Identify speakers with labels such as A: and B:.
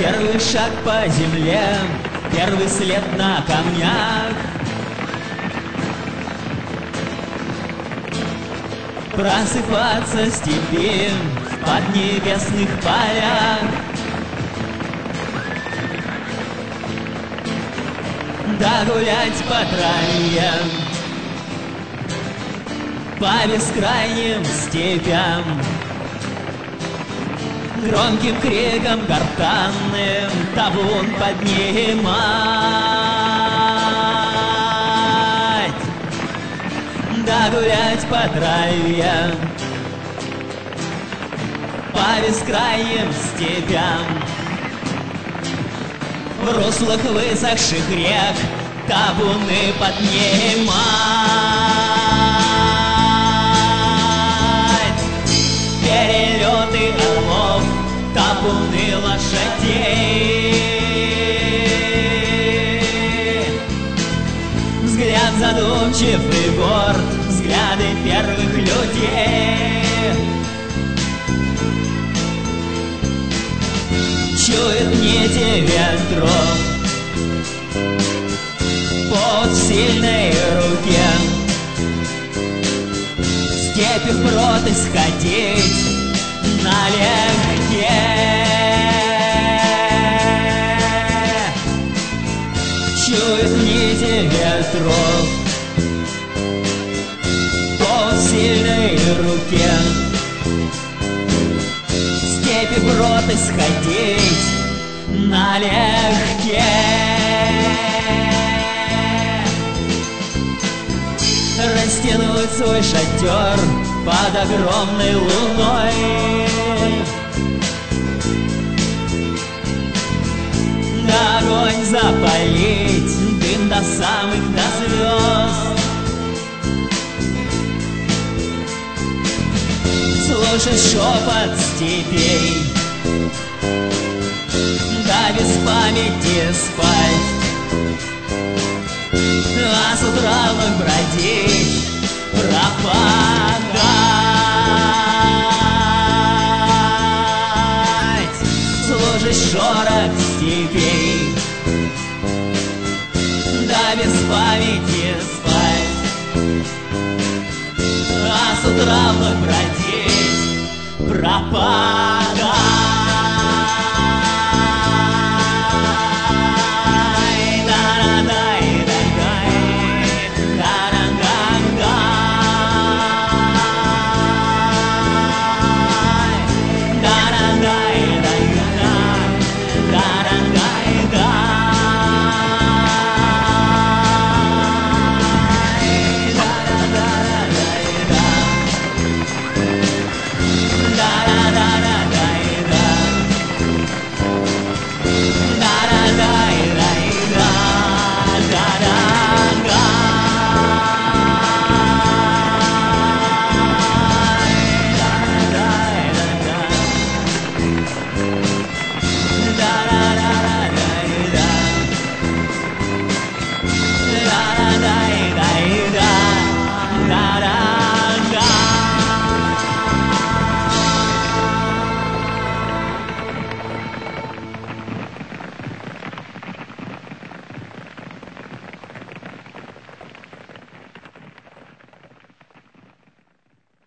A: Первый шаг по земле, первый след на камнях. Просыпаться степи в поднебесных полях. Да гулять по траве, по бескрайним степям, громким криком гортанным табун поднимать. Да гулять по траве, по бескрайним степям, в руслах высохших рек табуны поднимать. Перелеты орлов, табуны лошадей. Взгляд задумчив и горд, взгляды первых людей. Чует нити ветров под сильной руке. Степи вброд исходить налегке. Чует нити ветров под сильной руке. Степи вброд исходить налегке. Растянуть свой шатер под огромной луной. Да огонь запалить, дым до самых до звезд. Слушать шепот степей, да без памяти спать. А с утра вновь бродить, пропадать. Слушать шорох степей, да без памяти спать. А с утра вновь бродить, пропадать.
B: Da da da da